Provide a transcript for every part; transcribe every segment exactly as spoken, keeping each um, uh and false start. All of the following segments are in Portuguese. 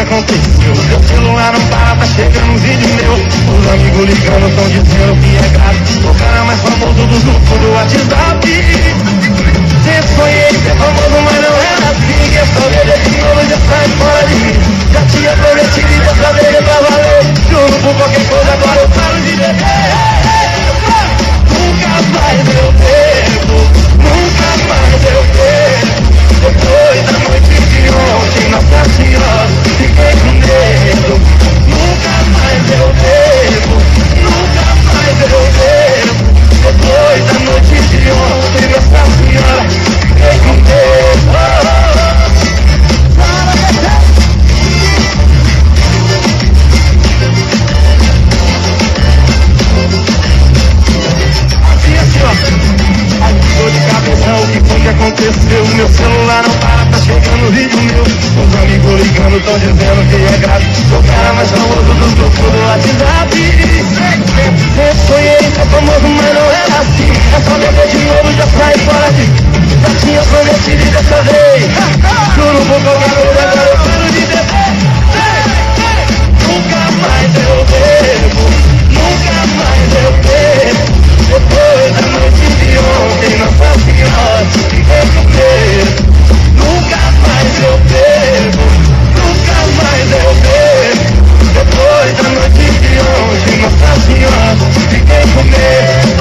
aconteceu? Meu celular não para, tá chegando um vídeo meu. Os amigos ligando, tão dizendo que é gato. O cara mais famoso do grupo do WhatsApp. Sempre sonhei ser famoso, mas não era assim. Que essa vida de novo já sai fora de mim. Já tinha prometido e dessa vez é pra valer. Juro por qualquer coisa, agora eu paro de beber. Nunca mais eu bebo, nunca mais eu bebo. Depois da noite de ontem, Nossa Senhora, fiquei com medo. Nunca mais eu bebo, nunca mais eu bebo. Depois da noite de ontem, Nossa Senhora, fiquei com medo. Assim, assim, ó. Ai, que dor de cabeça, o que foi que aconteceu? Meu celular não para, tá chegando vídeo meu. Os amigos ligando, tão dizendo que é grato. Sou o cara mais famoso dos grupos do WhatsApp. Sempre sonhei ser famoso, mas não era assim. Essa vez de novo já sai fora de. Já tinha prometido e dessa vez. Juro por qualquer coisa, agora eu paro de beber. Nunca mais eu bebo, nunca mais eu bebo. Depois da noite de ontem, Nossa Senhora, fiquei com medo. Nunca mais eu bebo, nunca mais eu bebo. Depois da noite de ontem, Nossa Senhora, fiquei com medo.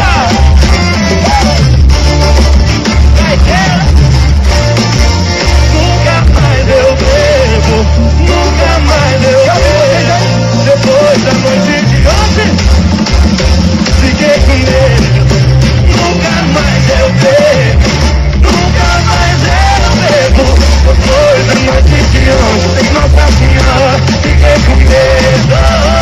Nunca mais eu bebo, nunca mais eu bebo. Depois da noite de ontem, fiquei com medo. Nunca mais eu bebo, nunca mais eu bebo. Depois da noite de ontem, Nossa Senhora, fiquei com medo.